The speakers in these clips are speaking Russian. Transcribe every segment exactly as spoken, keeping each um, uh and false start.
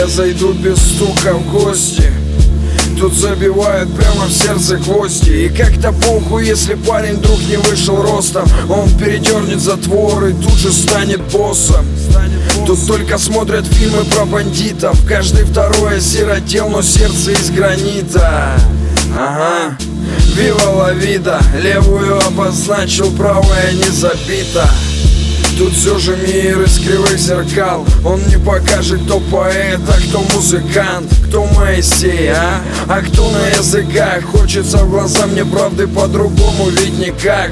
зайду без стука в гости. Тут забивают прямо в сердце гвозди. И как-то похуй, если парень вдруг не вышел ростом. Он передернет затвор и тут же станет боссом. Тут только смотрят фильмы про бандитов. Каждый второй осиротел, но сердце из гранита. Ага, вива ла вида. Левую обозначил, правая не забита. Тут все же мир из кривых зеркал. Он не покажет, кто поэт, а кто музыкант, кто Моисей, а? А кто на языках? Хочется в глаза мне правды, по-другому ведь никак.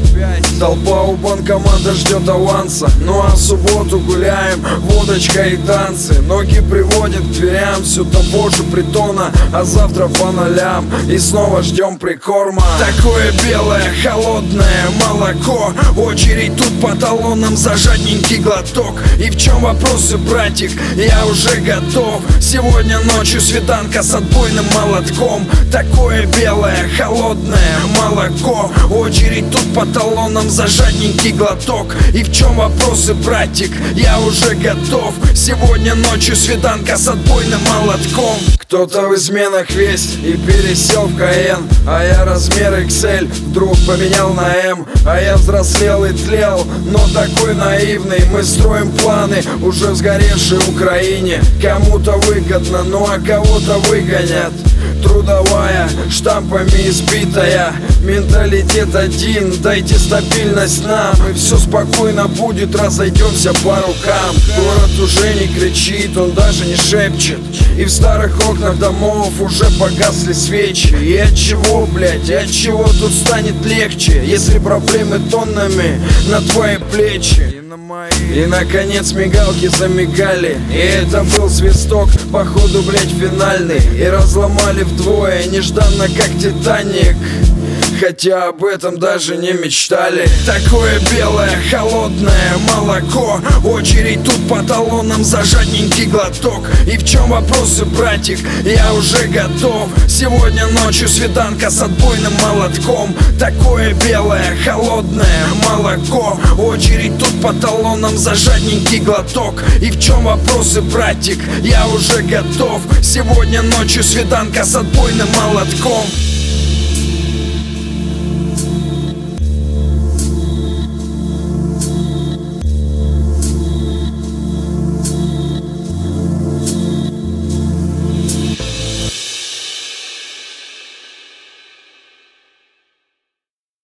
Толпа у банкомата ждет аванса. Ну а в субботу гуляем, водочка и танцы. Ноги приводят к дверям все того же притона. А завтра по нолям и снова ждем прикорма. Такое белое, холодное молоко. Очередь тут по талонам за жадненький глоток. И в чем вопросы, братик? Я уже готов. Сегодня ночью свиданка с отбойным молотком. Такое белое, холодное молоко. Очередь тут по талонам за жадненький глоток. И в чем вопросы, братик? Я уже готов. Сегодня ночью свиданка с отбойным молотком. Кто-то в изменах весь и пересел в КН. А я размер икс эль вдруг поменял на М. А я взрослел и тлел, но такой наивный. Мы строим планы уже в сгоревшей Украине. Кому-то выгодно, ну а кого-то выгонят. Трудовая, штампами избитая. Менталитет один, дайте стабильность нам. И все спокойно будет, разойдемся по рукам. Город уже не кричит, он даже не шепчет. И в старых окнах домов уже погасли свечи. И от чего, блять, и от чего тут станет легче, если проблемы тоннами на твои плечи? И наконец мигалки замигали. И это был свисток, походу, блять, финальный. И разломали вдвое, нежданно, как Титаник. Хотя об этом даже не мечтали. Такое белое, холодное молоко. Очередь тут по талонам за жадненький глоток. И в чем вопросы, братик? Я уже готов. Сегодня ночью свиданка с отбойным молотком. Такое белое, холодное молоко. Очередь тут по талонам за жадненький глоток. И в чем вопросы, братик? Я уже готов. Сегодня ночью свиданка с отбойным молотком.